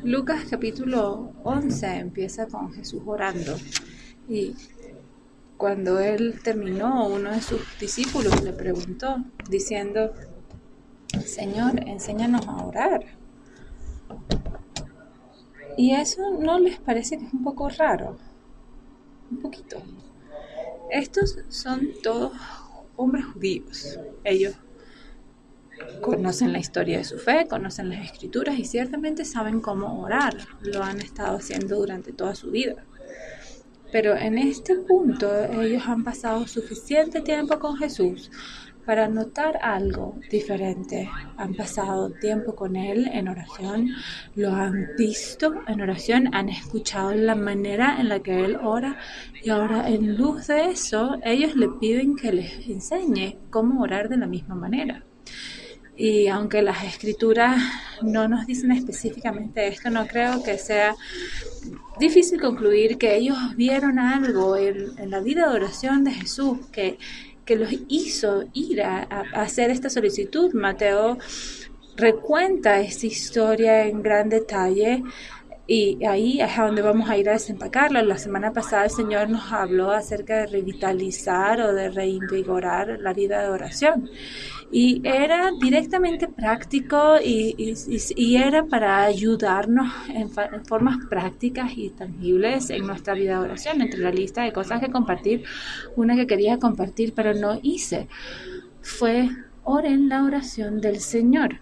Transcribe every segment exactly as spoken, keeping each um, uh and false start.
Lucas capítulo once empieza con Jesús orando y cuando él terminó, uno de sus discípulos le preguntó diciendo: Señor, enséñanos a orar. Y eso ¿no les parece que es un poco raro? Un poquito. Estos son todos hombres judíos. Ellos conocen la historia de su fe, conocen las escrituras y ciertamente saben cómo orar. Lo han estado haciendo durante toda su vida. Pero en este punto ellos han pasado suficiente tiempo con Jesús para notar algo diferente. Han pasado tiempo con Él en oración, lo han visto en oración, han escuchado la manera en la que Él ora y ahora en luz de eso ellos le piden que les enseñe cómo orar de la misma manera. Y aunque las escrituras no nos dicen específicamente esto, no creo que sea difícil concluir que ellos vieron algo en, en la vida de oración de Jesús que, que los hizo ir a, a hacer esta solicitud. Mateo recuenta esta historia en gran detalle y ahí es a donde vamos a ir a desempacarlo. La semana pasada el Señor nos habló acerca de revitalizar o de reinvigorar la vida de oración. Y era directamente práctico y, y, y era para ayudarnos en, fa- en formas prácticas y tangibles en nuestra vida de oración. Entre la lista de cosas que compartir, una que quería compartir pero no hice fue oren la oración del Señor.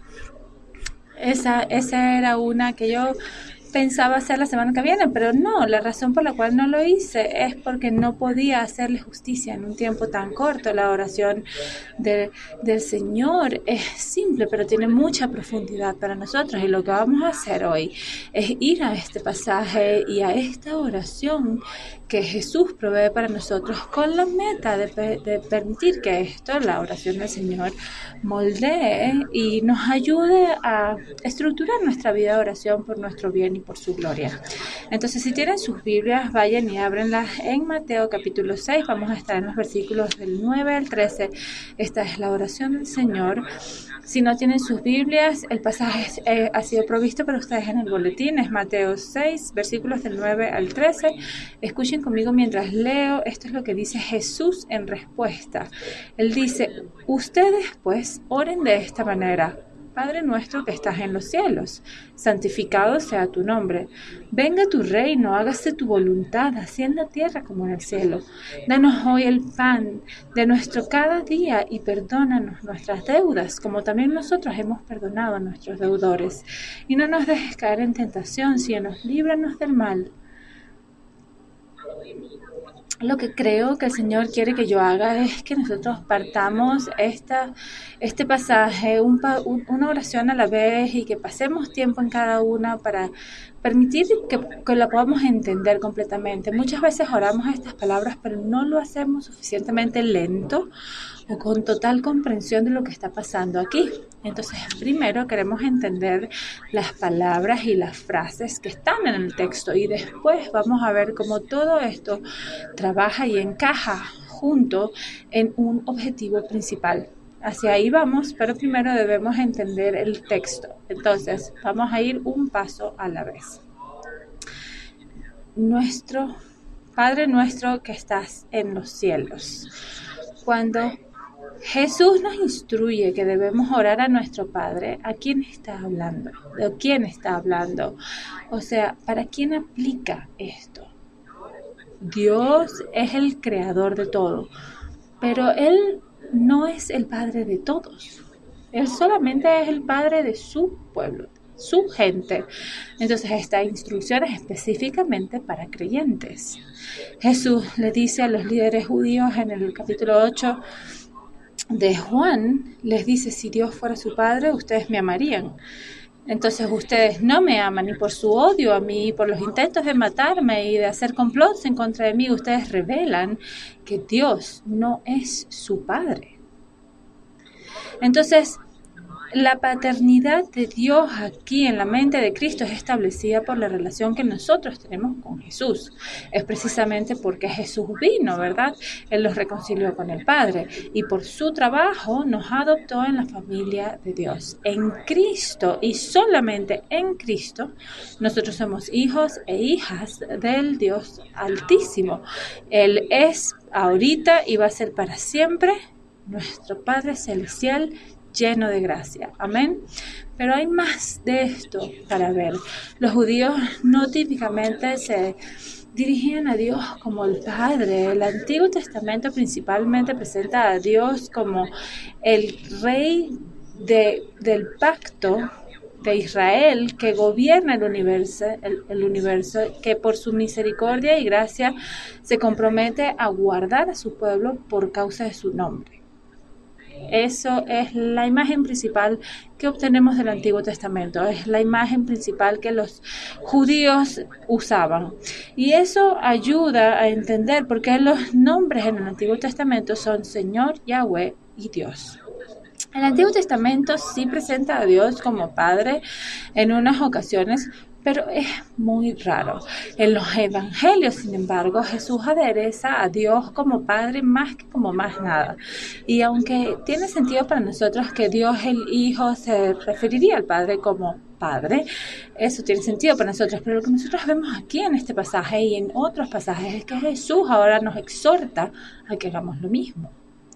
Esa, esa era una que yo pensaba hacer la semana que viene, pero no, la razón por la cual no lo hice es porque no podía hacerle justicia en un tiempo tan corto. La oración de, del Señor es simple, pero tiene mucha profundidad para nosotros, y lo que vamos a hacer hoy es ir a este pasaje y a esta oración que Jesús provee para nosotros con la meta de, de permitir que esto, la oración del Señor, moldee y nos ayude a estructurar nuestra vida de oración por nuestro bien y por su gloria. Entonces, si tienen sus Biblias, vayan y ábrenlas en Mateo capítulo seis. Vamos a estar en los versículos del nueve al trece. Esta es la oración del Señor. Si no tienen sus Biblias, el pasaje eh, ha sido provisto para ustedes en el boletín. Es Mateo seis, versículos del nueve al trece. Escuchen conmigo mientras leo. Esto es lo que dice Jesús en respuesta. Él dice: ustedes pues oren de esta manera: Padre nuestro que estás en los cielos, santificado sea tu nombre. Venga tu reino, hágase tu voluntad, así en la tierra como en el cielo. Danos hoy el pan de nuestro cada día y perdónanos nuestras deudas, como también nosotros hemos perdonado a nuestros deudores. Y no nos dejes caer en tentación, sino líbranos del mal. Lo que creo que el Señor quiere que yo haga es que nosotros partamos esta, este pasaje, un, un, una oración a la vez, y que pasemos tiempo en cada una para permitir que, que la podamos entender completamente. Muchas veces oramos estas palabras, pero no lo hacemos suficientemente lento o con total comprensión de lo que está pasando aquí. Entonces, primero queremos entender las palabras y las frases que están en el texto, y después vamos a ver cómo todo esto trabaja y encaja junto en un objetivo principal. Hacia ahí vamos, pero primero debemos entender el texto. Entonces, vamos a ir un paso a la vez. Nuestro Padre nuestro que estás en los cielos. Cuando Jesús nos instruye que debemos orar a nuestro Padre, ¿a quién está hablando? ¿De quién está hablando? O sea, ¿para quién aplica esto? Dios es el creador de todo, pero Él no es el Padre de todos. Él solamente es el Padre de su pueblo, su gente. Entonces, esta instrucción es específicamente para creyentes. Jesús le dice a los líderes judíos en el capítulo ocho de Juan, les dice: si Dios fuera su Padre, ustedes me amarían. Entonces ustedes no me aman, y por su odio a mí, y por los intentos de matarme y de hacer complots en contra de mí, ustedes revelan que Dios no es su Padre. Entonces, La paternidad de Dios aquí en la mente de Cristo es establecida por la relación que nosotros tenemos con Jesús. Es precisamente porque Jesús vino, ¿verdad? Él los reconcilió con el Padre y por su trabajo nos adoptó en la familia de Dios. En Cristo y solamente en Cristo, nosotros somos hijos e hijas del Dios Altísimo. Él es ahorita y va a ser para siempre nuestro Padre Celestial, lleno de gracia. Amén. Pero hay más de esto para ver. Los judíos no típicamente se dirigían a Dios como el Padre. El Antiguo Testamento principalmente presenta a Dios como el Rey de, del pacto de Israel, que gobierna el universo, el, el universo, que por su misericordia y gracia se compromete a guardar a su pueblo por causa de su nombre. Eso es la imagen principal que obtenemos del Antiguo Testamento, es la imagen principal que los judíos usaban. Y eso ayuda a entender por qué los nombres en el Antiguo Testamento son Señor, Yahweh y Dios. El Antiguo Testamento sí presenta a Dios como Padre en unas ocasiones, pero es muy raro. En los evangelios, sin embargo, Jesús adereza a Dios como Padre más que como más nada. Y aunque tiene sentido para nosotros que Dios el Hijo se referiría al Padre como Padre, eso tiene sentido para nosotros, pero lo que nosotros vemos aquí en este pasaje y en otros pasajes es que Jesús ahora nos exhorta a que hagamos lo mismo.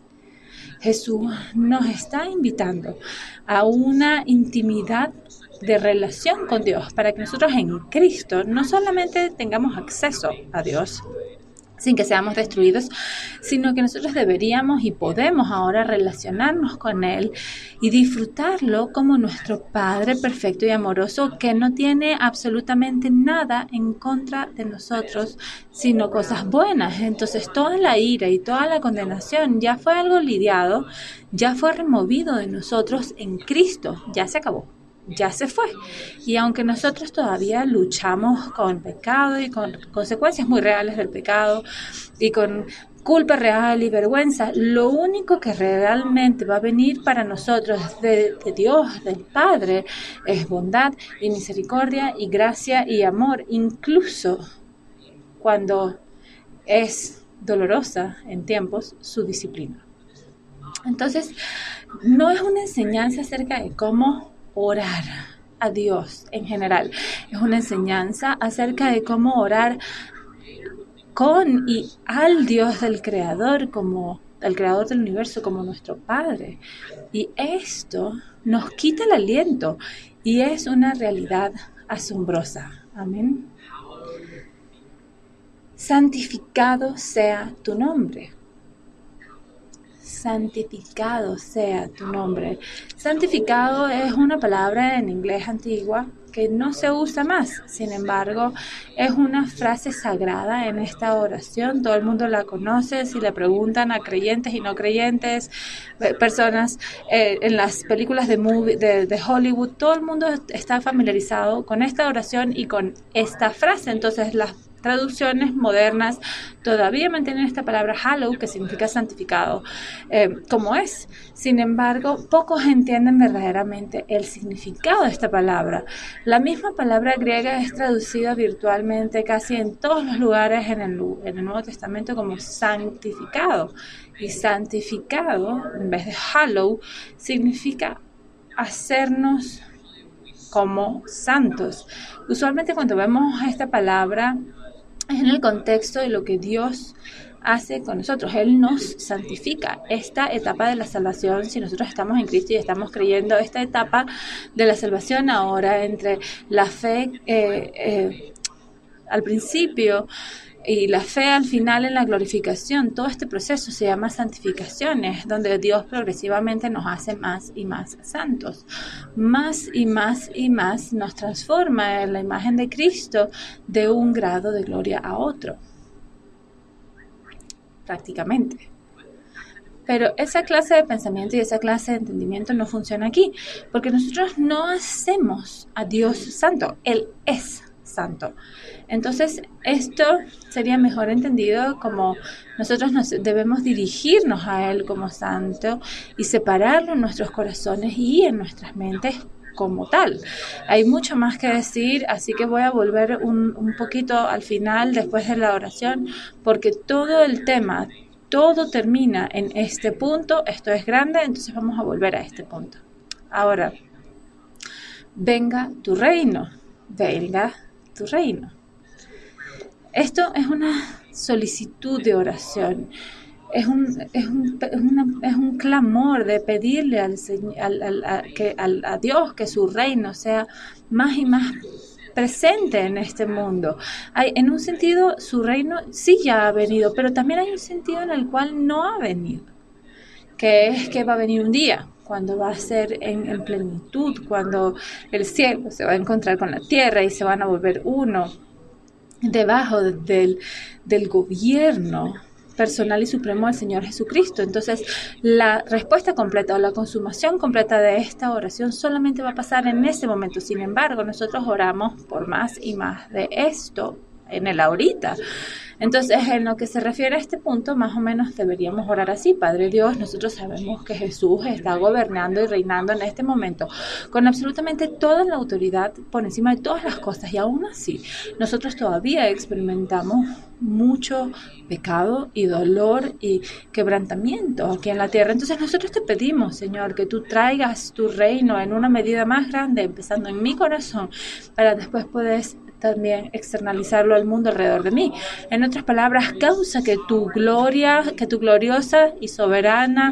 Jesús nos está invitando a una intimidad de relación con Dios para que nosotros en Cristo no solamente tengamos acceso a Dios sin que seamos destruidos, sino que nosotros deberíamos y podemos ahora relacionarnos con Él y disfrutarlo como nuestro Padre perfecto y amoroso que no tiene absolutamente nada en contra de nosotros, sino cosas buenas. Entonces toda la ira y toda la condenación ya fue algo lidiado, ya fue removido de nosotros en Cristo, ya se acabó. Ya se fue. Y aunque nosotros todavía luchamos con pecado y con consecuencias muy reales del pecado y con culpa real y vergüenza, lo único que realmente va a venir para nosotros de, de Dios, del Padre, es bondad y misericordia y gracia y amor, incluso cuando es dolorosa en tiempos su disciplina. Entonces, no es una enseñanza acerca de cómo orar a Dios en general. Es una enseñanza acerca de cómo orar con y al Dios del Creador, como el Creador del universo, como nuestro Padre. Y esto nos quita el aliento y es una realidad asombrosa. Amén. Santificado sea tu nombre. Santificado sea tu nombre. Santificado es una palabra en inglés antigua que no se usa más. Sin embargo, es una frase sagrada en esta oración. Todo el mundo la conoce. Si le preguntan a creyentes y no creyentes, personas eh, en las películas de, movie, de, de Hollywood, todo el mundo está familiarizado con esta oración y con esta frase. Entonces, las traducciones modernas todavía mantienen esta palabra hallow, que significa santificado, eh, como es. Sin embargo, pocos entienden verdaderamente el significado de esta palabra. La misma palabra griega es traducida virtualmente casi en todos los lugares en el, en el Nuevo Testamento como santificado. Y santificado, en vez de hallow, significa hacernos como santos. Usualmente cuando vemos esta palabra es en el contexto de lo que Dios hace con nosotros. Él nos santifica. Esta etapa de la salvación, si nosotros estamos en Cristo y estamos creyendo, esta etapa de la salvación ahora entre la fe eh, eh, al principio y la fe al final en la glorificación, todo este proceso se llama santificación, es donde Dios progresivamente nos hace más y más santos. Más y más y más nos transforma en la imagen de Cristo de un grado de gloria a otro. Prácticamente. Pero esa clase de pensamiento y esa clase de entendimiento no funciona aquí, porque nosotros no hacemos a Dios santo, Él es santo. Entonces, esto sería mejor entendido como nosotros nos debemos dirigirnos a Él como santo y separarlo en nuestros corazones y en nuestras mentes como tal. Hay mucho más que decir, así que voy a volver un, un poquito al final, después de la oración, porque todo el tema, todo termina en este punto. Esto es grande, entonces vamos a volver a este punto. Ahora, venga tu reino, venga tu reino. Esto es una solicitud de oración. Es un, es, un, es, una, es un clamor de pedirle al, al, al, a, que, al, a Dios que su reino sea más y más presente en este mundo. Hay, en un sentido, su reino sí ya ha venido, pero también hay un sentido en el cual no ha venido, que es que va a venir un día, cuando va a ser en, en plenitud, cuando el cielo se va a encontrar con la tierra y se van a volver uno debajo de, del, del gobierno personal y supremo del Señor Jesucristo. Entonces, la respuesta completa o la consumación completa de esta oración solamente va a pasar en ese momento. Sin embargo, nosotros oramos por más y más de esto en el ahorita. Entonces, en lo que se refiere a este punto, más o menos deberíamos orar así. Padre Dios, nosotros sabemos que Jesús está gobernando y reinando en este momento con absolutamente toda la autoridad por encima de todas las cosas, y aún así nosotros todavía experimentamos mucho pecado y dolor y quebrantamiento aquí en la tierra. Entonces nosotros te pedimos, Señor, que tú traigas tu reino en una medida más grande, empezando en mi corazón, para después poder también externalizarlo al mundo alrededor de mí. En otras palabras, causa que tu gloria, que tu gloriosa y soberana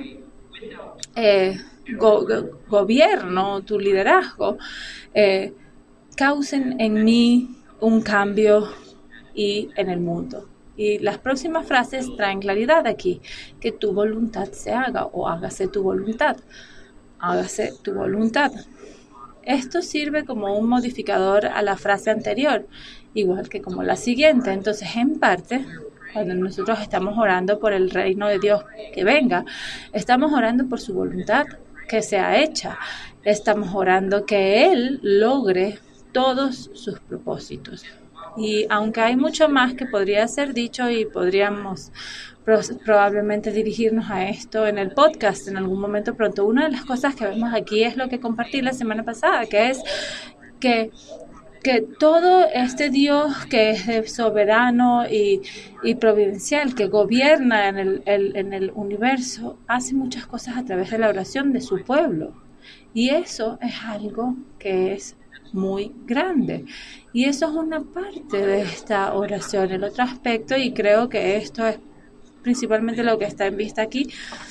eh, go, go, gobierno, tu liderazgo, eh, causen en mí un cambio y en el mundo. Y las próximas frases traen claridad aquí: que tu voluntad se haga, o hágase tu voluntad, hágase tu voluntad. Esto sirve como un modificador a la frase anterior, igual que como la siguiente. Entonces, en parte, cuando nosotros estamos orando por el reino de Dios que venga, estamos orando por su voluntad que sea hecha. Estamos orando que Él logre todos sus propósitos. Y aunque hay mucho más que podría ser dicho y podríamos probablemente dirigirnos a esto en el podcast en algún momento pronto, una de las cosas que vemos aquí es lo que compartí la semana pasada, que es que, que todo este Dios que es soberano y, y providencial, que gobierna en el, el, en el universo, hace muchas cosas a través de la oración de su pueblo. Y eso es algo que es muy grande. Y eso es una parte de esta oración. El otro aspecto, y creo que esto es principalmente lo que está en vista aquí,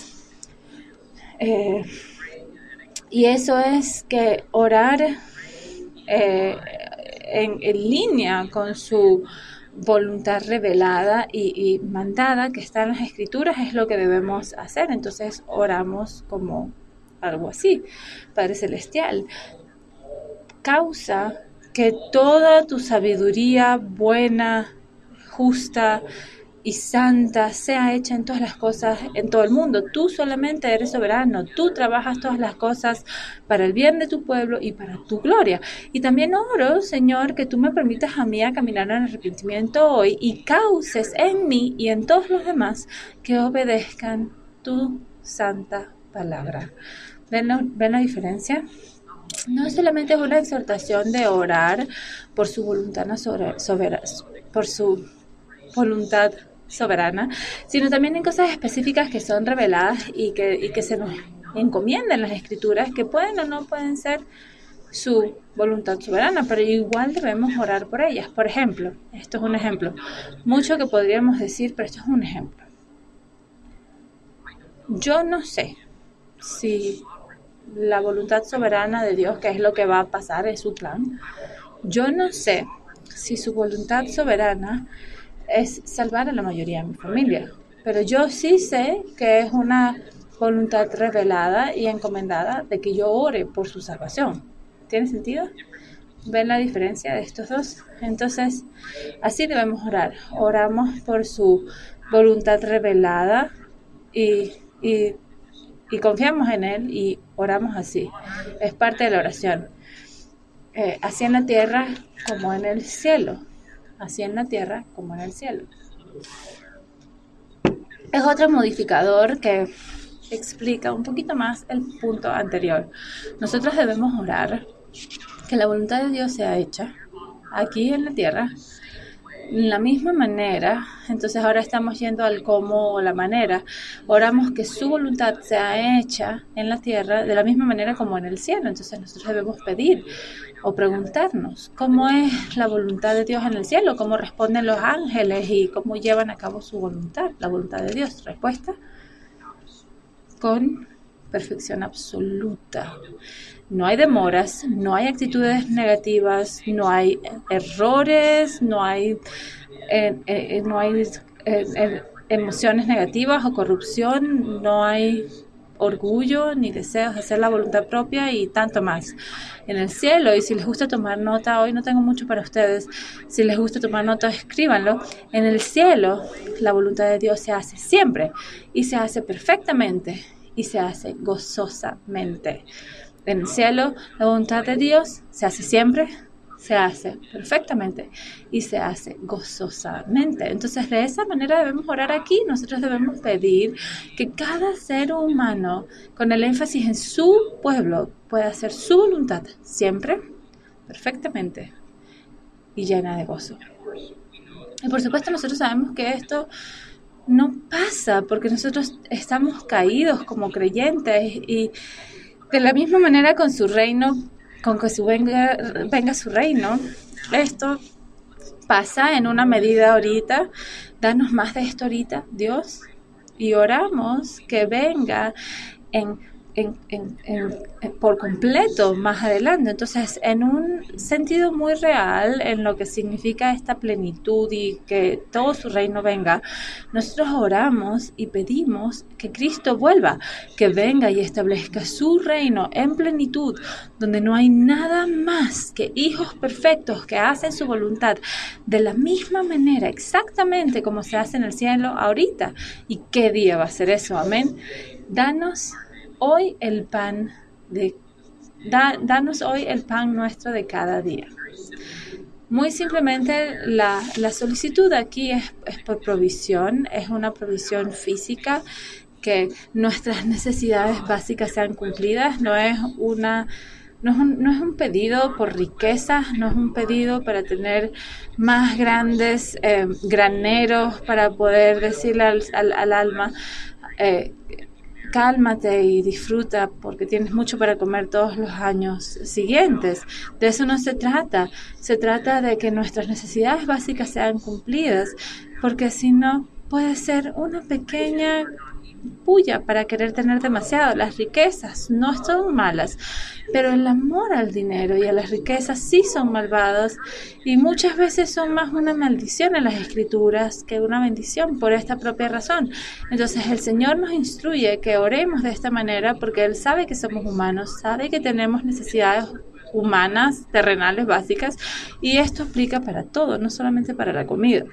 eh, y eso es que orar eh, en, en línea con su voluntad revelada y, y mandada que está en las Escrituras es lo que debemos hacer. Entonces oramos como algo así: Padre Celestial, causa que toda tu sabiduría buena, justa y santa sea hecha en todas las cosas, en todo el mundo. Tú solamente eres soberano, tú trabajas todas las cosas para el bien de tu pueblo y para tu gloria. Y también oro, Señor, que tú me permitas a mí a caminar en arrepentimiento hoy y causes en mí y en todos los demás que obedezcan tu santa palabra. ¿Ven, ¿ven la diferencia? No solamente es una exhortación de orar por su voluntad soberana, por su voluntad soberana, sino también en cosas específicas que son reveladas y que, y que se nos encomiendan en las Escrituras, que pueden o no pueden ser su voluntad soberana, pero igual debemos orar por ellas. Por ejemplo, esto es un ejemplo, mucho que podríamos decir, pero esto es un ejemplo. Yo no sé si la voluntad soberana de Dios, que es lo que va a pasar, es su plan. Yo no sé si su voluntad soberana es salvar a la mayoría de mi familia, pero yo sí sé que es una voluntad revelada y encomendada de que yo ore por su salvación. ¿Tiene sentido? ¿Ven la diferencia de estos dos? Entonces, así debemos orar. Oramos por su voluntad revelada y, y, y confiamos en Él y oramos así. Es parte de la oración. eh, así en la tierra como en el cielo. Así en la tierra como en el cielo. Es otro modificador que explica un poquito más el punto anterior. Nosotros debemos orar que la voluntad de Dios sea hecha aquí en la tierra de la misma manera. Entonces ahora estamos yendo al cómo o la manera. Oramos que su voluntad sea hecha en la tierra de la misma manera como en el cielo. Entonces nosotros debemos pedir o preguntarnos cómo es la voluntad de Dios en el cielo, cómo responden los ángeles y cómo llevan a cabo su voluntad, la voluntad de Dios. Respuesta: con perfección absoluta. No hay demoras, no hay actitudes negativas, no hay errores, no hay, eh, eh, no hay eh, eh, emociones negativas o corrupción, no hay orgullo ni deseos de hacer la voluntad propia y tanto más. En el cielo, y si les gusta tomar nota, hoy no tengo mucho para ustedes, si les gusta tomar nota, escríbanlo. En el cielo, la voluntad de Dios se hace siempre y se hace perfectamente y se hace gozosamente. En el cielo, la voluntad de Dios se hace siempre, se hace perfectamente y se hace gozosamente. Entonces, de esa manera debemos orar aquí. Nosotros debemos pedir que cada ser humano, con el énfasis en su pueblo, pueda hacer su voluntad siempre, perfectamente y llena de gozo. Y por supuesto, nosotros sabemos que esto no pasa porque nosotros estamos caídos como creyentes y de la misma manera con su reino, con que su venga, venga su reino, esto pasa en una medida ahorita. Danos más de esto ahorita, Dios, y oramos que venga en, en, en, en, en por completo más adelante. Entonces, en un sentido muy real, en lo que significa esta plenitud y que todo su reino venga, nosotros oramos y pedimos que Cristo vuelva, que venga y establezca su reino en plenitud, donde no hay nada más que hijos perfectos que hacen su voluntad de la misma manera, exactamente como se hace en el cielo ahorita. ¿Y qué día va a ser eso? Amén. Danos hoy el pan de da, danos hoy el pan nuestro de cada día. Muy simplemente la, la solicitud aquí es, es por provisión, es una provisión física, que nuestras necesidades básicas sean cumplidas. No es una no es un, no es un pedido por riquezas, no es un pedido para tener más grandes eh, graneros para poder decirle al, al, al alma eh, cálmate y disfruta porque tienes mucho para comer todos los años siguientes. De eso no se trata. Se trata de que nuestras necesidades básicas sean cumplidas, porque si no puede ser una pequeña puya para querer tener demasiado. Las riquezas no son malas, pero el amor al dinero y a las riquezas sí son malvados y muchas veces son más una maldición en las escrituras que una bendición por esta propia razón. Entonces el Señor nos instruye que oremos de esta manera porque Él sabe que somos humanos, sabe que tenemos necesidades humanas, terrenales, básicas, y esto aplica para todo, no solamente para la comida.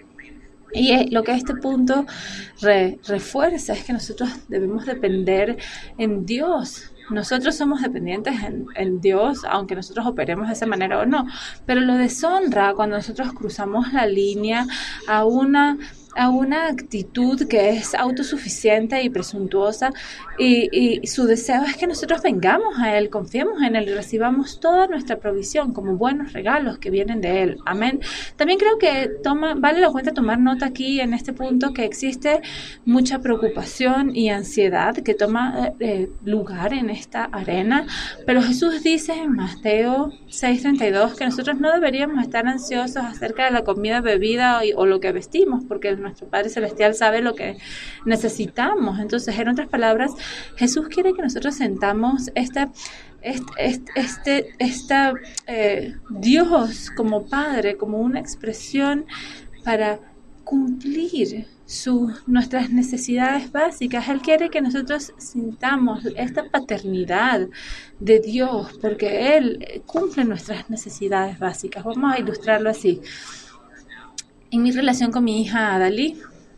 Y lo que este punto re, refuerza es que nosotros debemos depender en Dios. Nosotros somos dependientes en, en Dios, aunque nosotros operemos de esa manera o no. Pero lo deshonra cuando nosotros cruzamos la línea a una a una actitud que es autosuficiente y presuntuosa y, y su deseo es que nosotros vengamos a Él, confiemos en Él y recibamos toda nuestra provisión como buenos regalos que vienen de Él. Amén. También creo que toma, vale la cuenta tomar nota aquí en este punto que existe mucha preocupación y ansiedad que toma eh, lugar en esta arena, pero Jesús dice en Mateo seis treinta y dos que nosotros no deberíamos estar ansiosos acerca de la comida, bebida o, o lo que vestimos, porque nuestro Padre Celestial sabe lo que necesitamos. Entonces, en otras palabras, Jesús quiere que nosotros sentamos esta, este, este, esta eh, Dios como Padre, como una expresión para cumplir su, nuestras necesidades básicas. Él quiere que nosotros sintamos esta paternidad de Dios, porque Él cumple nuestras necesidades básicas. Vamos a ilustrarlo así. En mi relación con mi hija Adalí,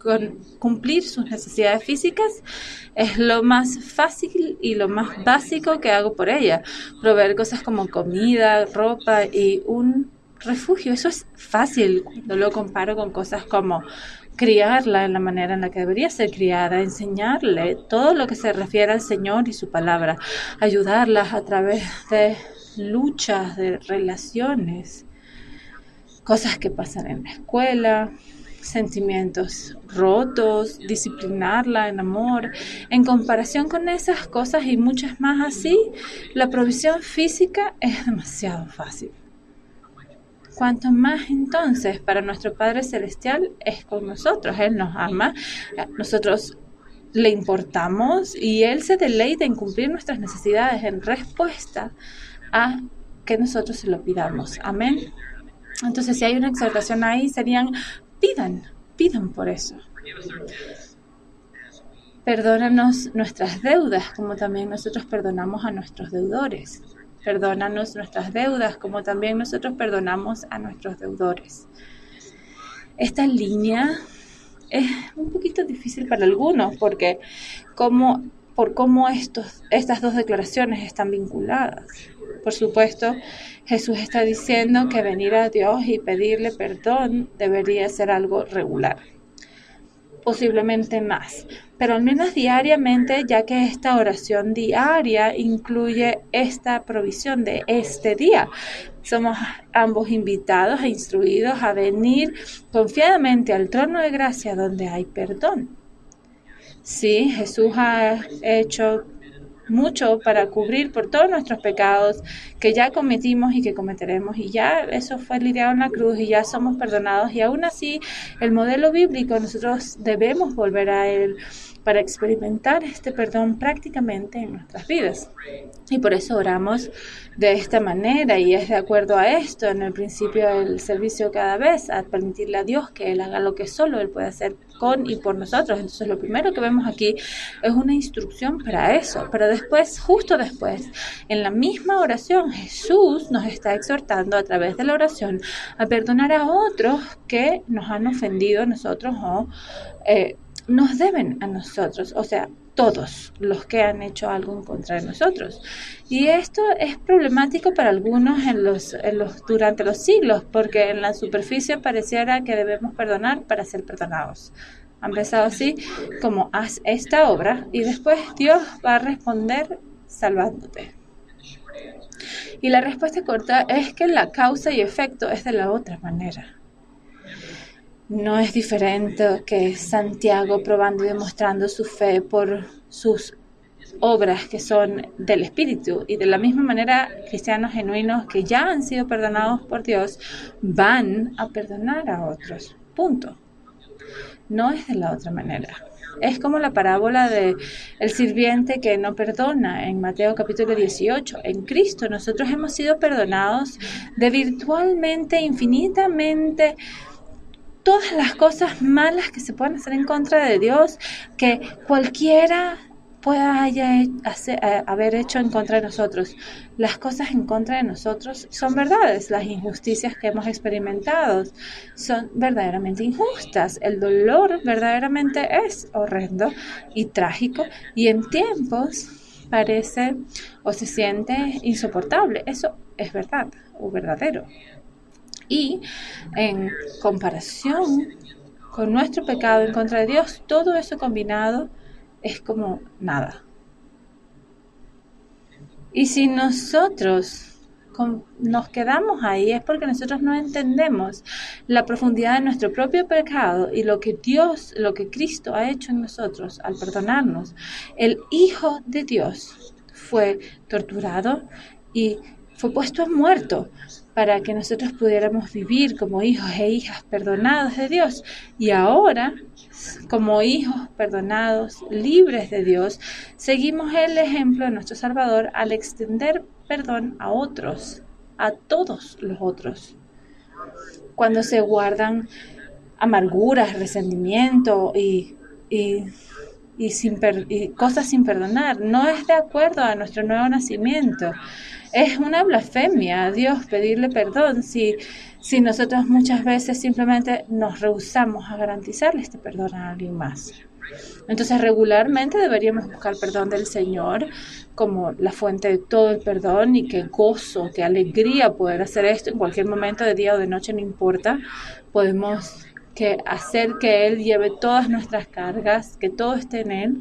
con cumplir sus necesidades físicas es lo más fácil y lo más básico que hago por ella. Proveer cosas como comida, ropa y un refugio. Eso es fácil cuando lo comparo con cosas como criarla en la manera en la que debería ser criada, enseñarle todo lo que se refiere al Señor y su palabra, ayudarlas a través de luchas, de relaciones, cosas que pasan en la escuela, sentimientos rotos, disciplinarla en amor. En comparación con esas cosas y muchas más así, la provisión física es demasiado fácil. Cuanto más entonces para nuestro Padre Celestial es con nosotros. Él nos ama, nosotros le importamos y Él se deleita en cumplir nuestras necesidades en respuesta a que nosotros se lo pidamos. Amén. Entonces, si hay una exhortación ahí, serían pidan, pidan por eso. Perdónanos nuestras deudas, como también nosotros perdonamos a nuestros deudores. Perdónanos nuestras deudas, como también nosotros perdonamos a nuestros deudores. Esta línea es un poquito difícil para algunos, porque como, por cómo estos, estas dos declaraciones están vinculadas. Por supuesto, Jesús está diciendo que venir a Dios y pedirle perdón debería ser algo regular, posiblemente más, pero al menos diariamente, ya que esta oración diaria incluye esta provisión de este día. Somos ambos invitados e instruidos a venir confiadamente al trono de gracia donde hay perdón. Sí, Jesús ha hecho mucho para cubrir por todos nuestros pecados que ya cometimos y que cometeremos, y ya eso fue lidiado en la cruz y ya somos perdonados, y aún así el modelo bíblico nosotros debemos volver a él para experimentar este perdón prácticamente en nuestras vidas. Y por eso oramos de esta manera, y es de acuerdo a esto en el principio del servicio cada vez, a permitirle a Dios que Él haga lo que solo Él puede hacer con y por nosotros. Entonces lo primero que vemos aquí es una instrucción para eso, pero después, justo después, en la misma oración, Jesús nos está exhortando a través de la oración a perdonar a otros que nos han ofendido a nosotros o eh, nos deben a nosotros, o sea, todos los que han hecho algo en contra de nosotros. Y esto es problemático para algunos en los, en los, durante los siglos, porque en la superficie pareciera que debemos perdonar para ser perdonados. Han pensado así, como haz esta obra y después Dios va a responder salvándote. Y la respuesta corta es que la causa y efecto es de la otra manera. No es diferente que Santiago probando y demostrando su fe por sus obras que son del Espíritu, y de la misma manera cristianos genuinos que ya han sido perdonados por Dios van a perdonar a otros. Punto. No es de la otra manera. Es como la parábola de el sirviente que no perdona en Mateo capítulo dieciocho. En Cristo nosotros hemos sido perdonados de virtualmente, infinitamente, todas las cosas malas que se pueden hacer en contra de Dios, que cualquiera pueda haya hacer, eh, haber hecho en contra de nosotros. Las cosas en contra de nosotros son verdades. Las injusticias que hemos experimentado son verdaderamente injustas. El dolor verdaderamente es horrendo y trágico, y en tiempos parece o se siente insoportable. Eso es verdad o verdadero. Y en comparación con nuestro pecado en contra de Dios, todo eso combinado es como nada. Y si nosotros nos quedamos ahí es porque nosotros no entendemos la profundidad de nuestro propio pecado y lo que Dios, lo que Cristo ha hecho en nosotros al perdonarnos. El Hijo de Dios fue torturado y fue puesto a muerto para que nosotros pudiéramos vivir como hijos e hijas perdonados de Dios. Y ahora, como hijos perdonados, libres de Dios, seguimos el ejemplo de nuestro Salvador al extender perdón a otros, a todos los otros. Cuando se guardan amarguras, resentimiento y, y y, sin per- y cosas sin perdonar. No es de acuerdo a nuestro nuevo nacimiento. Es una blasfemia a Dios pedirle perdón si, si nosotros muchas veces simplemente nos rehusamos a garantizarle este perdón a alguien más. Entonces regularmente deberíamos buscar perdón del Señor como la fuente de todo el perdón, y qué gozo, qué alegría poder hacer esto en cualquier momento, de día o de noche, no importa. Podemos que hacer que Él lleve todas nuestras cargas, que todo esté en Él,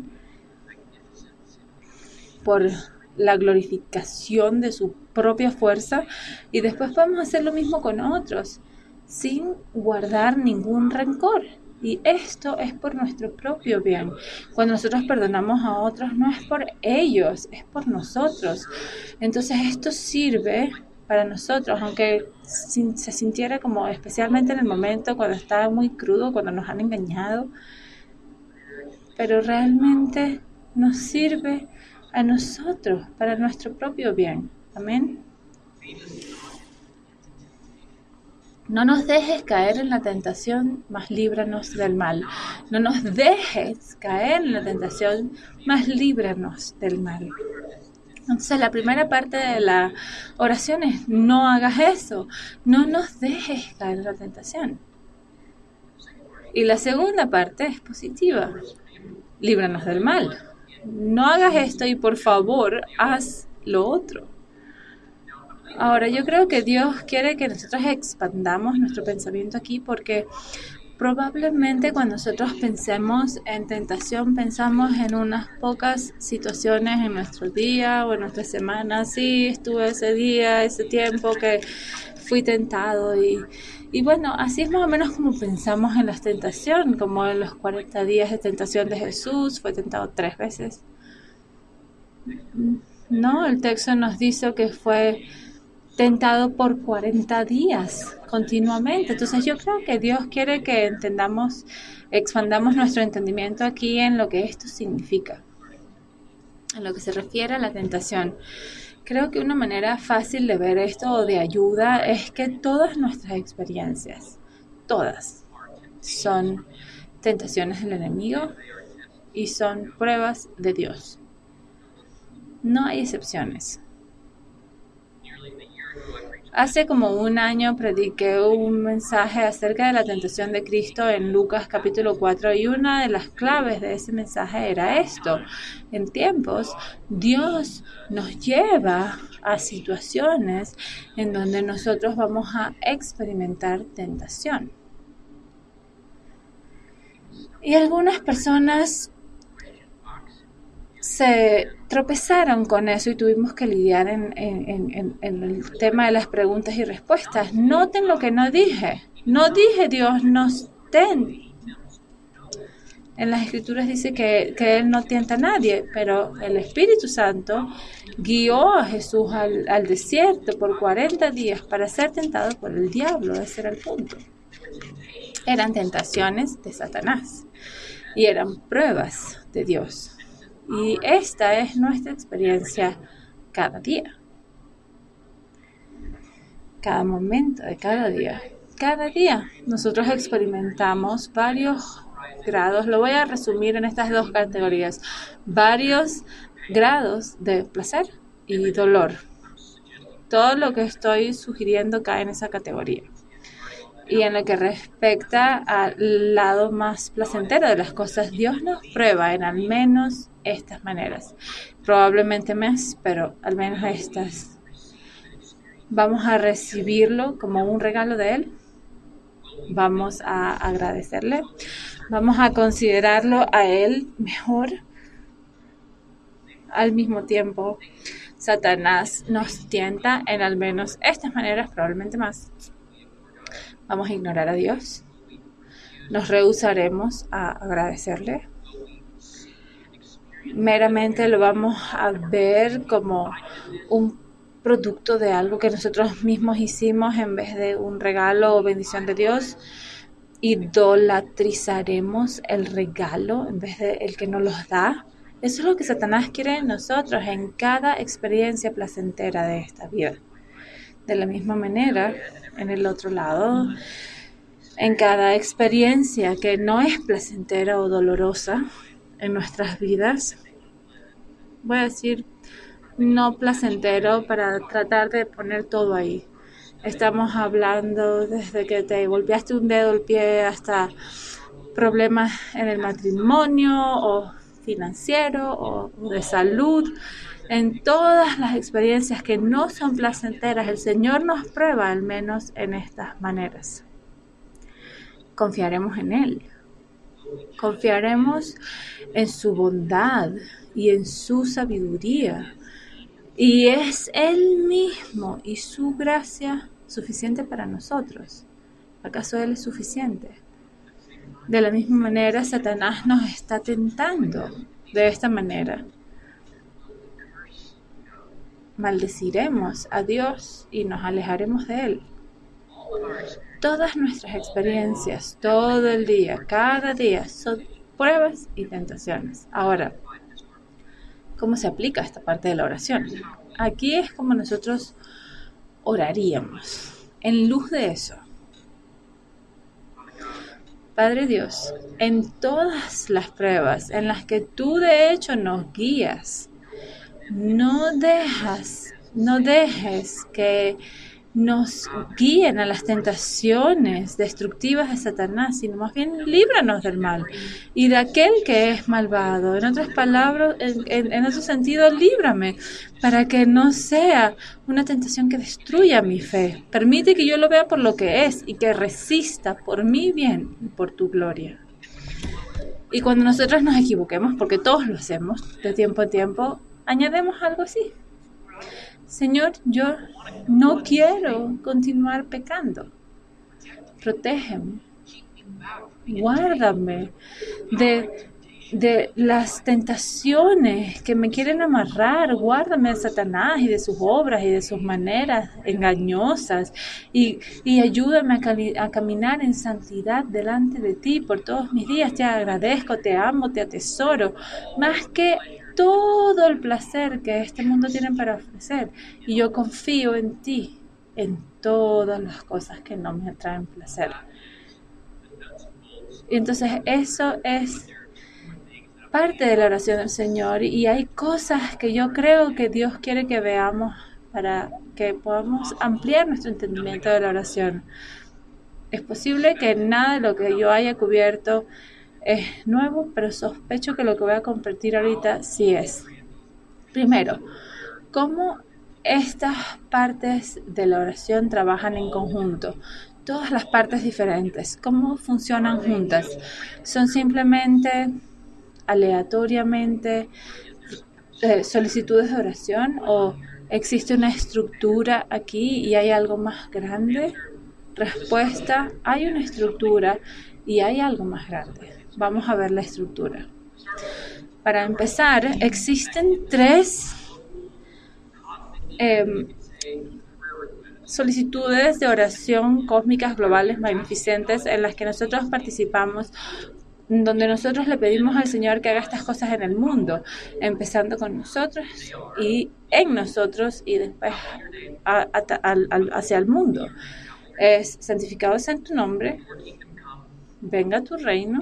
por la glorificación de su propia fuerza, y después podemos hacer lo mismo con otros, sin guardar ningún rencor. Y esto es por nuestro propio bien. Cuando nosotros perdonamos a otros, no es por ellos, es por nosotros. Entonces esto sirve para nosotros, aunque se sintiera como, especialmente en el momento cuando está muy crudo, cuando nos han engañado, pero realmente nos sirve a nosotros, para nuestro propio bien. Amén. No nos dejes caer en la tentación, mas líbranos del mal. No nos dejes caer en la tentación, mas líbranos del mal. Entonces la primera parte de la oración es: no hagas eso, no nos dejes caer en la tentación. Y la segunda parte es positiva: líbranos del mal. No hagas esto y por favor haz lo otro. Ahora, yo creo que Dios quiere que nosotros expandamos nuestro pensamiento aquí, porque probablemente cuando nosotros pensemos en tentación, pensamos en unas pocas situaciones en nuestro día o en nuestra semana. Sí, estuve ese día, ese tiempo que fui tentado, y, y bueno, así es más o menos como pensamos en la tentación, como en los cuarenta días de tentación de Jesús. Fue tentado tres veces. No, el texto nos dice que fue tentado por cuarenta días continuamente. Entonces yo creo que Dios quiere que entendamos, expandamos nuestro entendimiento aquí en lo que esto significa, en lo que se refiere a la tentación. Creo que una manera fácil de ver esto, o de ayuda, es que todas nuestras experiencias, todas, son tentaciones del enemigo y son pruebas de Dios. No hay excepciones. Hace como un año prediqué un mensaje acerca de la tentación de Cristo en Lucas capítulo cuatro, y una de las claves de ese mensaje era esto: en tiempos Dios nos lleva a situaciones en donde nosotros vamos a experimentar tentación. Y algunas personas se tropezaron con eso y tuvimos que lidiar en, en, en, en el tema de las preguntas y respuestas. Noten lo que no dije. No dije Dios nos ten. En las Escrituras dice que, que Él no tienta a nadie, pero el Espíritu Santo guió a Jesús al, al desierto por cuarenta días para ser tentado por el diablo. Ese era el punto. Eran tentaciones de Satanás y eran pruebas de Dios. Y esta es nuestra experiencia cada día, cada momento de cada día. Cada día nosotros experimentamos varios grados, lo voy a resumir en estas dos categorías: varios grados de placer y dolor. Todo lo que estoy sugiriendo cae en esa categoría. Y en lo que respecta al lado más placentero de las cosas, Dios nos prueba en al menos estas maneras. Probablemente más, pero al menos estas. Vamos a recibirlo como un regalo de Él. Vamos a agradecerle. Vamos a considerarlo a Él mejor. Al mismo tiempo, Satanás nos tienta en al menos estas maneras, probablemente más. Vamos a ignorar a Dios. Nos rehusaremos a agradecerle. Meramente lo vamos a ver como un producto de algo que nosotros mismos hicimos en vez de un regalo o bendición de Dios. Idolatrizaremos el regalo en vez de el que nos los da. Eso es lo que Satanás quiere en nosotros en cada experiencia placentera de esta vida. De la misma manera, en el otro lado, en cada experiencia que no es placentera o dolorosa, en nuestras vidas, voy a decir, no placentero, para tratar de poner todo ahí. Estamos hablando desde que te golpeaste un dedo el pie hasta problemas en el matrimonio o financiero o de salud. En todas las experiencias que no son placenteras, el Señor nos prueba al menos en estas maneras. Confiaremos en Él. Confiaremos en su bondad y en su sabiduría. Y es Él mismo y su gracia suficiente para nosotros. ¿Acaso Él es suficiente? De la misma manera, Satanás nos está tentando de esta manera. Maldeciremos a Dios y nos alejaremos de Él. Todas nuestras experiencias, todo el día, cada día, son pruebas y tentaciones. Ahora, ¿cómo se aplica esta parte de la oración? Aquí es como nosotros oraríamos. En luz de eso, Padre Dios, en todas las pruebas en las que tú de hecho nos guías, no dejas, no dejes que nos guíen a las tentaciones destructivas de Satanás, sino más bien líbranos del mal y de aquel que es malvado. En otras palabras, en, en, en otro sentido, líbrame para que no sea una tentación que destruya mi fe. Permite que yo lo vea por lo que es y que resista por mi bien y por tu gloria. Y cuando nosotros nos equivoquemos, porque todos lo hacemos de tiempo a tiempo, añadimos algo así. Señor, yo no quiero continuar pecando. Protégeme. Guárdame de, de las tentaciones que me quieren amarrar. Guárdame de Satanás y de sus obras y de sus maneras engañosas. Y, y ayúdame a, cali- a caminar en santidad delante de ti por todos mis días. Te agradezco, te amo, te atesoro. Más que todo el placer que este mundo tiene para ofrecer. Y yo confío en ti, en todas las cosas que no me traen placer. Y entonces eso es parte de la oración del Señor. Y hay cosas que yo creo que Dios quiere que veamos para que podamos ampliar nuestro entendimiento de la oración. Es posible que nada de lo que yo haya cubierto es nuevo, pero sospecho que lo que voy a compartir ahorita sí es. Primero, ¿cómo estas partes de la oración trabajan en conjunto? Todas las partes diferentes, ¿cómo funcionan juntas? ¿Son simplemente aleatoriamente eh, solicitudes de oración o existe una estructura aquí y hay algo más grande? Respuesta, hay una estructura y hay algo más grande. Vamos a ver la estructura. Para empezar, existen tres eh, solicitudes de oración cósmicas globales magnificentes en las que nosotros participamos, donde nosotros le pedimos al Señor que haga estas cosas en el mundo, empezando con nosotros y en nosotros y después a, a, a, hacia el mundo. Es: santificado sea tu nombre, venga tu reino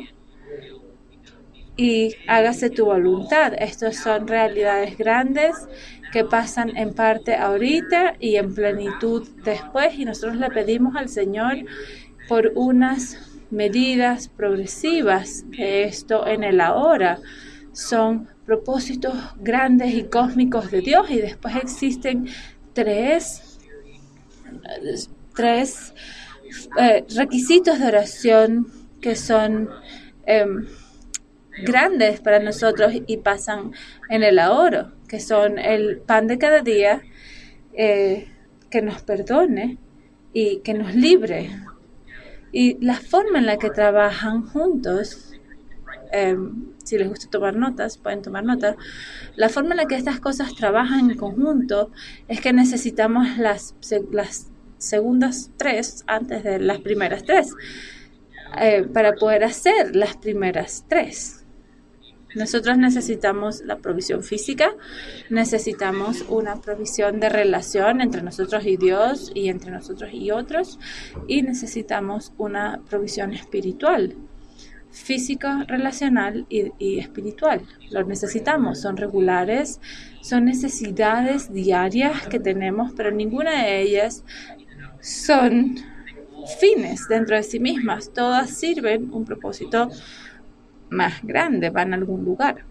y hágase tu voluntad. Estas son realidades grandes que pasan en parte ahorita y en plenitud después, y nosotros le pedimos al Señor por unas medidas progresivas de esto en el ahora. Son propósitos grandes y cósmicos de Dios, y después existen tres, tres eh, requisitos de oración que son eh, grandes para nosotros y pasan en el ahora, que son el pan de cada día, eh, que nos perdone y que nos libre. Y la forma en la que trabajan juntos, eh, si les gusta tomar notas, pueden tomar notas. La forma en la que estas cosas trabajan en conjunto es que necesitamos las, las segundas tres antes de las primeras tres, eh, para poder hacer las primeras tres. Nosotros necesitamos la provisión física, necesitamos una provisión de relación entre nosotros y Dios y entre nosotros y otros, y necesitamos una provisión espiritual. físico, relacional y, y espiritual. Lo necesitamos, son regulares, son necesidades diarias que tenemos, pero ninguna de ellas son fines dentro de sí mismas. Todas sirven un propósito más grande, van a algún lugar.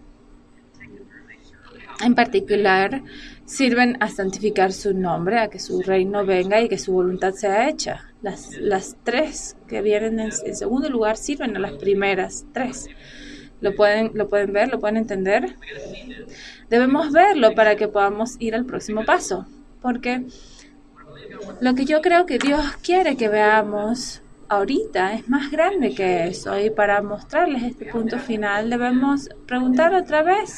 En particular, sirven a santificar su nombre, a que su reino venga y que su voluntad sea hecha. Las, las tres que vienen en, en segundo lugar sirven a las primeras tres. ¿Lo pueden, lo pueden ver? ¿Lo pueden entender? Debemos verlo para que podamos ir al próximo paso. Porque lo que yo creo que Dios quiere que veamos ahorita es más grande que eso. Y para mostrarles este punto final debemos preguntar otra vez: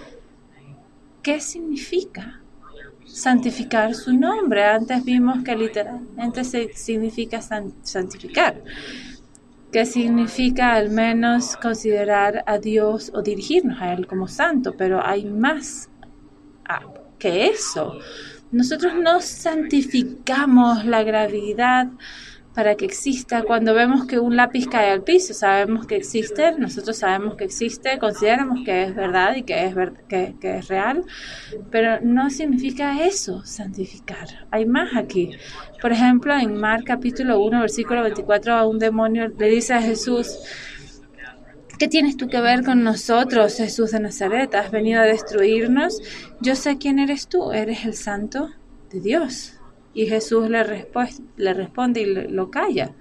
¿qué significa santificar su nombre? Antes vimos que literalmente significa santificar. ¿Qué significa al menos considerar a Dios o dirigirnos a Él como santo? Pero hay más que eso. Nosotros no santificamos la gravedad para que exista. Cuando vemos que un lápiz cae al piso, sabemos que existe, nosotros sabemos que existe, consideramos que es verdad y que es, ver, que, que es real, pero no significa eso, santificar. Hay más aquí. Por ejemplo, en Marcos capítulo uno, versículo veinticuatro, a un demonio le dice a Jesús: ¿qué tienes tú que ver con nosotros, Jesús de Nazaret? ¿Has venido a destruirnos? Yo sé quién eres tú, eres el Santo de Dios. Y Jesús le, resp- le responde y le, lo calla.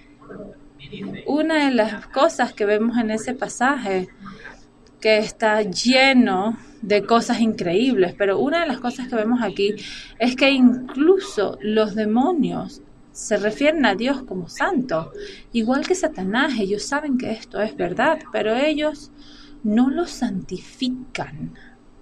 Una de las cosas que vemos en ese pasaje, que está lleno de cosas increíbles, pero una de las cosas que vemos aquí es que incluso los demonios se refieren a Dios como santo, igual que Satanás. Ellos saben que esto es verdad, pero ellos no lo santifican.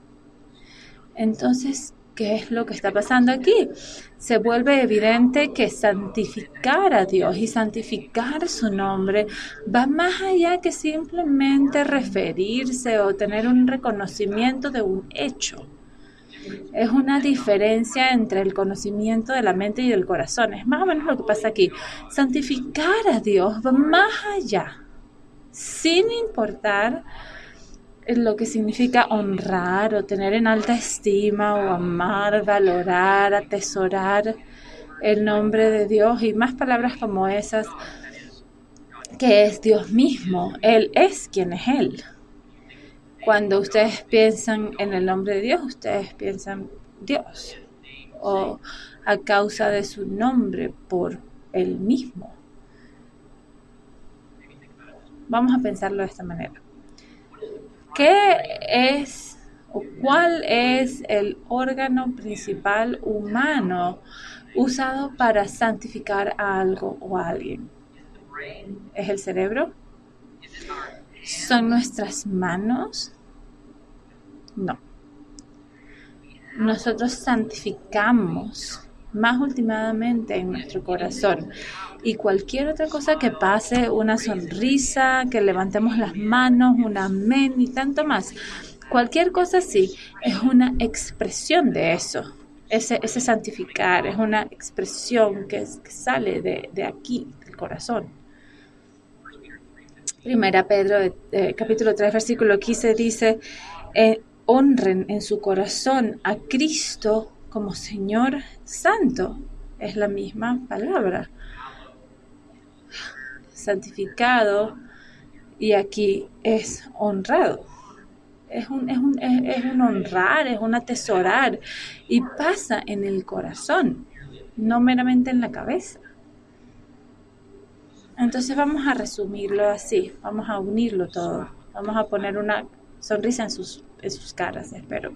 Entonces, ¿qué es lo que está pasando aquí? Se vuelve evidente que santificar a Dios y santificar su nombre va más allá que simplemente referirse o tener un reconocimiento de un hecho. Es una diferencia entre el conocimiento de la mente y del corazón. Es más o menos lo que pasa aquí. Santificar a Dios va más allá, sin importar lo que significa honrar o tener en alta estima o amar, valorar, atesorar el nombre de Dios y más palabras como esas, que es Dios mismo. Él es quien es Él. Cuando ustedes piensan en el nombre de Dios, ustedes piensan Dios, o a causa de su nombre, por Él mismo. Vamos a pensarlo de esta manera. ¿Qué es o cuál es el órgano principal humano usado para santificar a algo o a alguien? ¿Es el cerebro? ¿Son nuestras manos? No. Nosotros santificamos más últimamente en nuestro corazón. Y cualquier otra cosa que pase, una sonrisa, que levantemos las manos, un amén y tanto más, cualquier cosa así es una expresión de eso. Ese, ese santificar es una expresión que, es, que sale de, de aquí, del corazón. Primera Pedro, eh, capítulo tres, versículo quince dice: eh, honren en su corazón a Cristo como Señor Santo. Es la misma palabra. Santificado, y aquí es honrado. Es un, es, un, es, es un honrar, es un atesorar, y pasa en el corazón, no meramente en la cabeza. Entonces vamos a resumirlo así, vamos a unirlo todo, vamos a poner una sonrisa en sus, en sus caras, espero.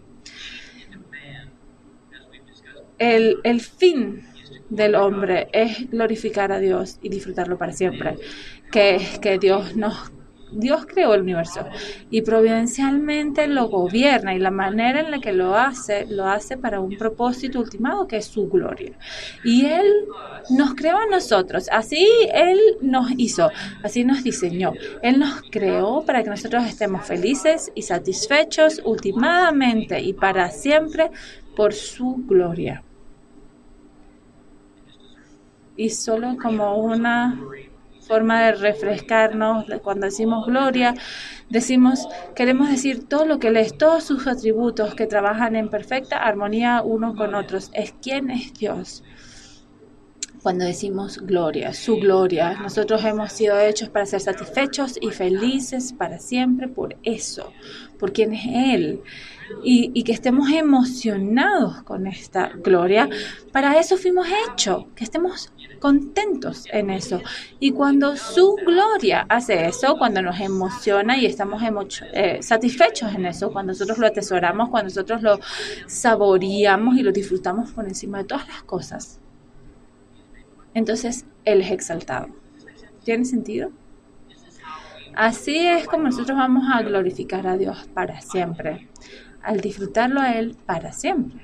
El, el fin del hombre es glorificar a Dios y disfrutarlo para siempre, que es que Dios nos Dios creó el universo y providencialmente lo gobierna, y la manera en la que lo hace, lo hace para un propósito ultimado, que es su gloria. Y Él nos creó a nosotros, así Él nos hizo, así nos diseñó. Él nos creó para que nosotros estemos felices y satisfechos ultimadamente y para siempre por su gloria. Y solo como una forma de refrescarnos. Cuando decimos gloria, decimos, queremos decir todo lo que Él es, todos sus atributos que trabajan en perfecta armonía unos con otros. Es quién es Dios. Cuando decimos gloria, su gloria, nosotros hemos sido hechos para ser satisfechos y felices para siempre por eso, por quién es Él. Y, y que estemos emocionados con esta gloria, para eso fuimos hechos, que estemos contentos en eso. Y cuando su gloria hace eso, cuando nos emociona y estamos emo- eh, satisfechos en eso, cuando nosotros lo atesoramos, cuando nosotros lo saboreamos y lo disfrutamos por encima de todas las cosas, entonces Él es exaltado. ¿Tiene sentido? Así es como nosotros vamos a glorificar a Dios para siempre, al disfrutarlo a Él para siempre.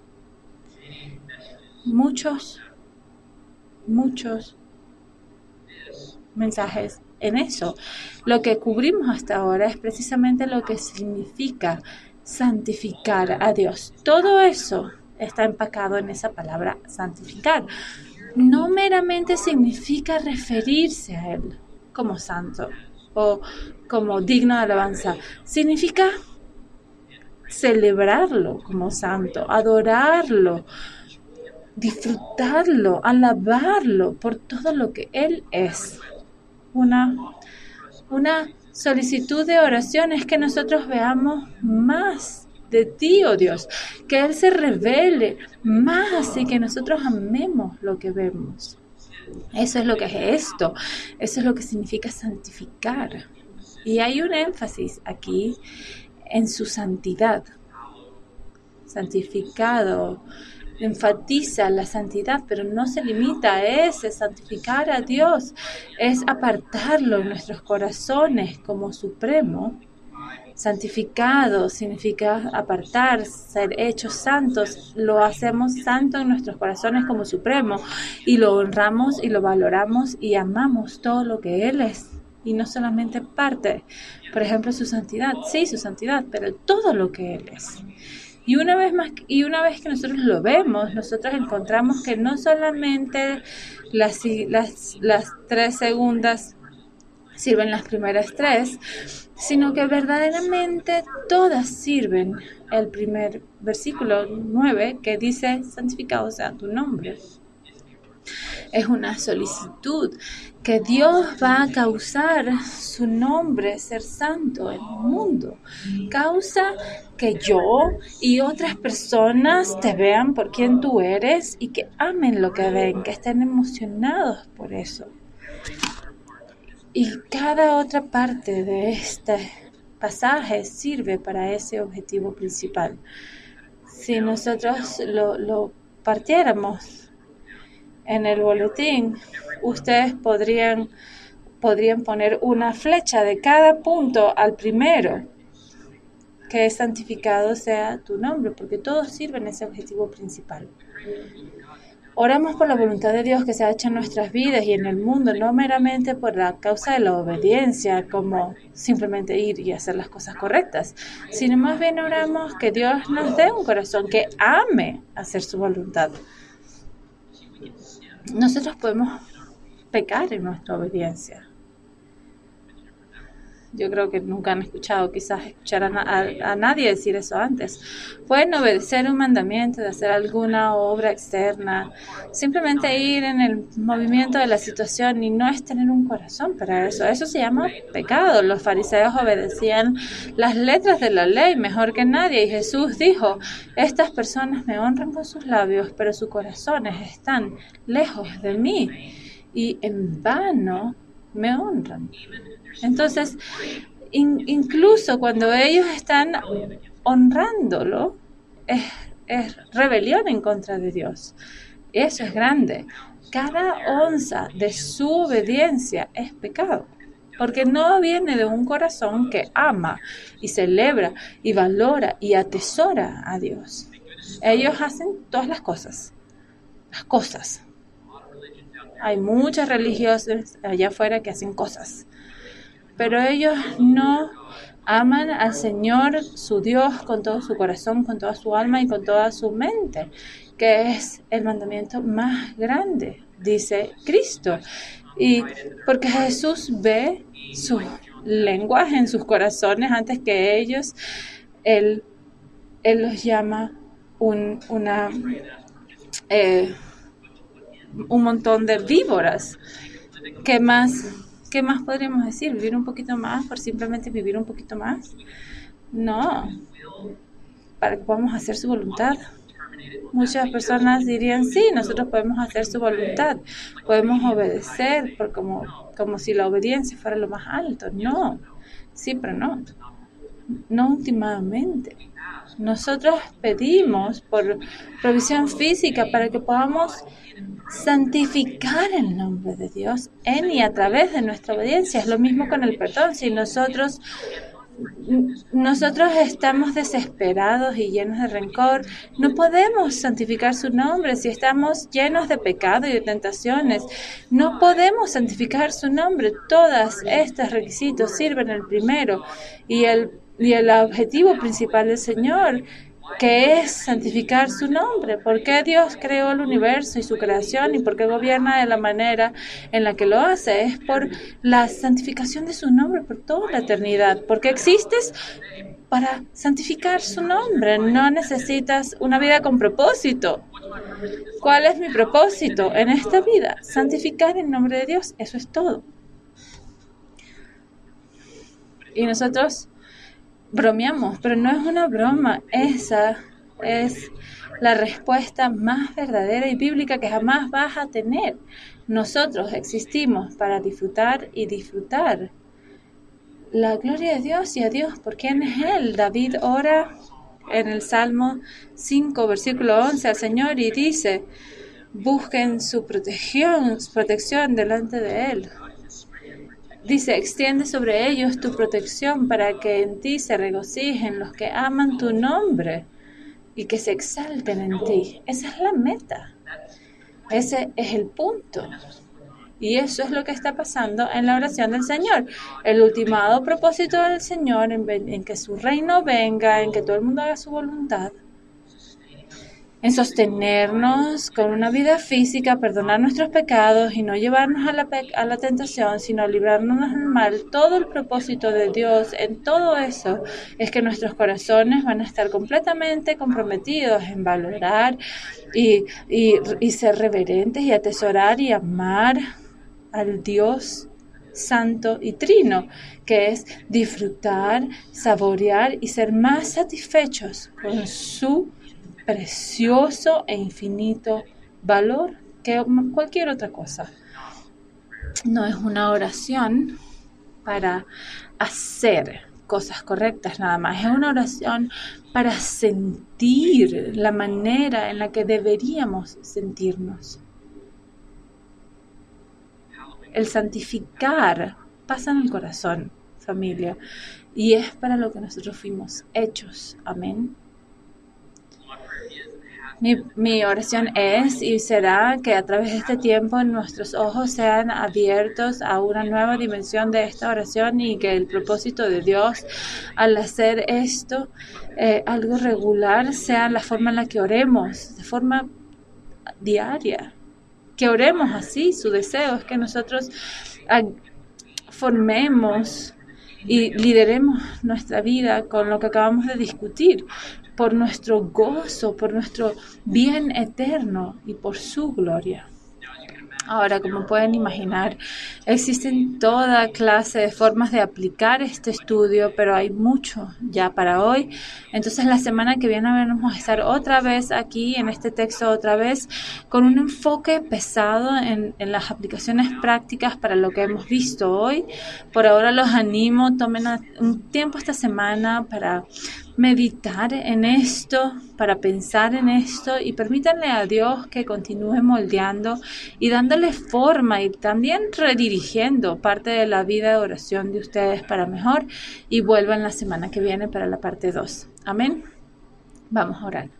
Muchos, muchos mensajes en eso. Lo que cubrimos hasta ahora es precisamente lo que significa santificar a Dios. Todo eso está empacado en esa palabra santificar. No meramente significa referirse a Él como santo o como digno de alabanza. Significa celebrarlo como santo, adorarlo, disfrutarlo, alabarlo por todo lo que Él es. Una, una solicitud de oración es que nosotros veamos más de ti, oh Dios, que Él se revele más y que nosotros amemos lo que vemos. Eso es lo que es esto, eso es lo que significa santificar. Y hay un énfasis aquí en su santidad. Santificado enfatiza la santidad, pero no se limita a ese. Santificar a Dios es apartarlo en nuestros corazones como supremo. Santificado significa apartar, ser hechos santos. Lo hacemos santo en nuestros corazones como supremo y lo honramos y lo valoramos y amamos todo lo que Él es. Y no solamente parte, por ejemplo, su santidad, sí, su santidad, pero todo lo que Él es. Y una vez más, y una vez que nosotros lo vemos, nosotros encontramos que no solamente las, las, las tres segundas sirven las primeras tres, sino que verdaderamente todas sirven. El primer versículo nueve que dice, santificado sea tu nombre. Es una solicitud que Dios va a causar su nombre ser santo en el mundo. Causa que yo y otras personas te vean por quien tú eres y que amen lo que ven, que estén emocionados por eso. Y cada otra parte de este pasaje sirve para ese objetivo principal. Si nosotros lo, lo partiéramos en el boletín, ustedes podrían, podrían poner una flecha de cada punto al primero, que es santificado sea tu nombre, porque todos sirven a ese objetivo principal. Oramos por la voluntad de Dios que se ha hecho en nuestras vidas y en el mundo, no meramente por la causa de la obediencia, como simplemente ir y hacer las cosas correctas, sino más bien oramos que Dios nos dé un corazón que ame hacer su voluntad. Nosotros podemos pecar en nuestra obediencia. Yo creo que nunca han escuchado, quizás escucharan a, a, a nadie decir eso antes. Pueden obedecer un mandamiento de hacer alguna obra externa, simplemente ir en el movimiento de la situación y no es tener un corazón para eso. Eso se llama pecado. Los fariseos obedecían las letras de la ley mejor que nadie y Jesús dijo, estas personas me honran con sus labios, pero sus corazones están lejos de mí y en vano me honran. Entonces, in, incluso cuando ellos están honrándolo, es, es rebelión en contra de Dios. Eso es grande. Cada onza de su obediencia es pecado, porque no viene de un corazón que ama y celebra y valora y atesora a Dios. Ellos hacen todas las cosas, las cosas. Hay muchas religiosas allá afuera que hacen cosas, pero ellos no aman al Señor, su Dios, con todo su corazón, con toda su alma y con toda su mente, que es el mandamiento más grande, dice Cristo. Y porque Jesús ve sus lenguas en sus corazones antes que ellos, Él, él los llama un, una, eh, un montón de víboras. ¿Qué más, ¿Qué más podríamos decir? ¿Vivir un poquito más por simplemente vivir un poquito más? No, para que podamos hacer su voluntad. Muchas personas dirían, sí, nosotros podemos hacer su voluntad, podemos obedecer, por como, como si la obediencia fuera lo más alto. No, sí, pero no, no últimamente. Nosotros pedimos por provisión física para que podamos santificar el nombre de Dios en y a través de nuestra obediencia. Es lo mismo con el perdón. Si nosotros nosotros estamos desesperados y llenos de rencor, no podemos santificar su nombre. Si estamos llenos de pecado y de tentaciones, no podemos santificar su nombre. Todos estos requisitos sirven el primero y el, y el objetivo principal del Señor, que es santificar su nombre. ¿Por qué Dios creó el universo y su creación y por qué gobierna de la manera en la que lo hace? Es por la santificación de su nombre por toda la eternidad. Porque existes para santificar su nombre. No necesitas una vida con propósito. ¿Cuál es mi propósito en esta vida? Santificar el nombre de Dios. Eso es todo. Y nosotros bromeamos, pero no es una broma. Esa es la respuesta más verdadera y bíblica que jamás vas a tener. Nosotros existimos para disfrutar y disfrutar la gloria de Dios y a Dios. ¿Por quién es Él? David ora en el Salmo cinco, versículo once al Señor y dice, busquen su protección, su protección delante de Él. Dice, extiende sobre ellos tu protección para que en ti se regocijen los que aman tu nombre y que se exalten en ti. Esa es la meta. Ese es el punto. Y eso es lo que está pasando en la oración del Señor. El ultimado propósito del Señor en, en que su reino venga, en que todo el mundo haga su voluntad, en sostenernos con una vida física, perdonar nuestros pecados y no llevarnos a la, a la tentación, sino librarnos del mal. Todo el propósito de Dios en todo eso es que nuestros corazones van a estar completamente comprometidos en valorar y, y, y ser reverentes y atesorar y amar al Dios santo y trino, que es disfrutar, saborear y ser más satisfechos con su precioso e infinito valor que cualquier otra cosa. No es una oración para hacer cosas correctas nada más, es una oración para sentir la manera en la que deberíamos sentirnos. El santificar pasa en el corazón, familia, y es para lo que nosotros fuimos hechos. Amén. Mi, mi oración es y será que a través de este tiempo nuestros ojos sean abiertos a una nueva dimensión de esta oración y que el propósito de Dios al hacer esto eh, algo regular sea la forma en la que oremos, de forma diaria. Que oremos así. Su deseo es que nosotros formemos y lideremos nuestra vida con lo que acabamos de discutir, por nuestro gozo, por nuestro bien eterno y por su gloria. Ahora, como pueden imaginar, existen toda clase de formas de aplicar este estudio, pero hay mucho ya para hoy. Entonces, la semana que viene vamos a estar otra vez aquí en este texto, otra vez con un enfoque pesado en, en las aplicaciones prácticas para lo que hemos visto hoy. Por ahora los animo, tomen un tiempo esta semana para meditar en esto, para pensar en esto y permítanle a Dios que continúe moldeando y dándole forma y también redirigiendo parte de la vida de oración de ustedes para mejor, y vuelvan la semana que viene para la parte dos. Amén. Vamos a orar.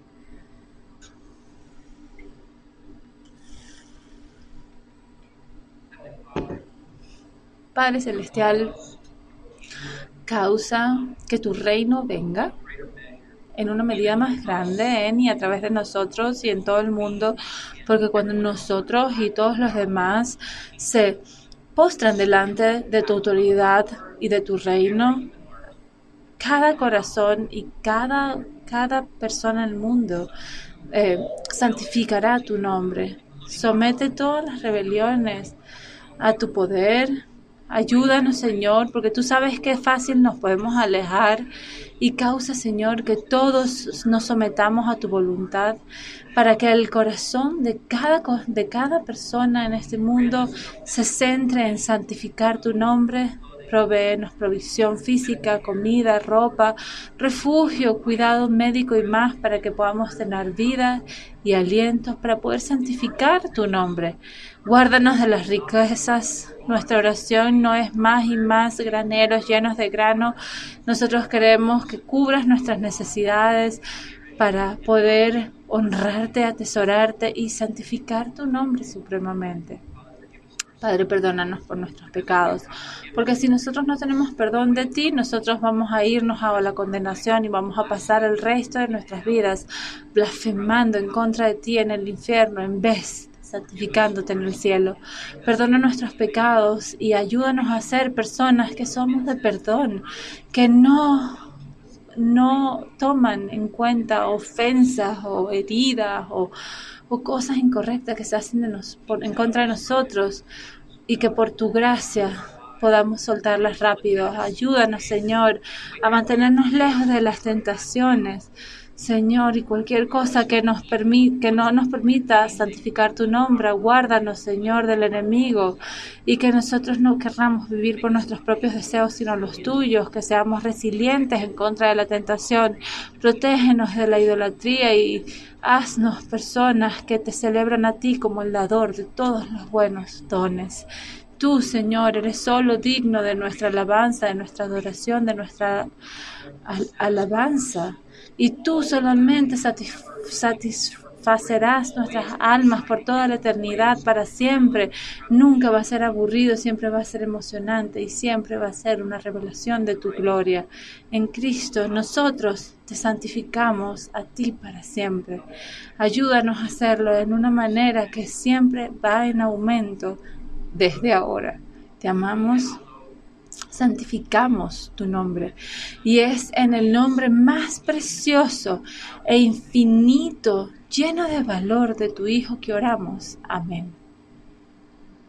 Padre Celestial, causa que tu reino venga en una medida más grande en y a través de nosotros y en todo el mundo, porque cuando nosotros y todos los demás se postran delante de tu autoridad y de tu reino, cada corazón y cada, cada persona en el mundo eh, santificará tu nombre. Somete todas las rebeliones a tu poder. Ayúdanos, Señor, porque tú sabes que fácil nos podemos alejar, y causa, Señor, que todos nos sometamos a tu voluntad, para que el corazón de cada, de cada persona en este mundo se centre en santificar tu nombre. Provéenos provisión física, comida, ropa, refugio, cuidado médico y más, para que podamos tener vida y alientos para poder santificar tu nombre. Guárdanos de las riquezas. Nuestra oración no es más y más graneros llenos de grano. Nosotros queremos que cubras nuestras necesidades para poder honrarte, atesorarte y santificar tu nombre supremamente. Padre, perdónanos por nuestros pecados, porque si nosotros no tenemos perdón de ti, nosotros vamos a irnos a la condenación y vamos a pasar el resto de nuestras vidas blasfemando en contra de ti en el infierno, en vez de santificándote en el cielo. Perdona nuestros pecados y ayúdanos a ser personas que somos de perdón, que no... no toman en cuenta ofensas o heridas o, o cosas incorrectas que se hacen de nos, por, en contra de nosotros, y que por tu gracia podamos soltarlas rápido. Ayúdanos, Señor, a mantenernos lejos de las tentaciones, Señor, y cualquier cosa que nos permita, que no nos permita santificar tu nombre. Guárdanos, Señor, del enemigo, y que nosotros no querramos vivir por nuestros propios deseos, sino los tuyos, que seamos resilientes en contra de la tentación. Protégenos de la idolatría y haznos personas que te celebran a ti como el dador de todos los buenos dones. Tú, Señor, eres solo digno de nuestra alabanza, de nuestra adoración, de nuestra al- alabanza. Y tú solamente satisf- satisfacerás nuestras almas por toda la eternidad, para siempre. Nunca va a ser aburrido, siempre va a ser emocionante y siempre va a ser una revelación de tu gloria. En Cristo nosotros te santificamos a ti para siempre. Ayúdanos a hacerlo en una manera que siempre va en aumento desde ahora. Te amamos. Santificamos tu nombre, y es en el nombre más precioso e infinito, lleno de valor de tu Hijo, que oramos. Amén.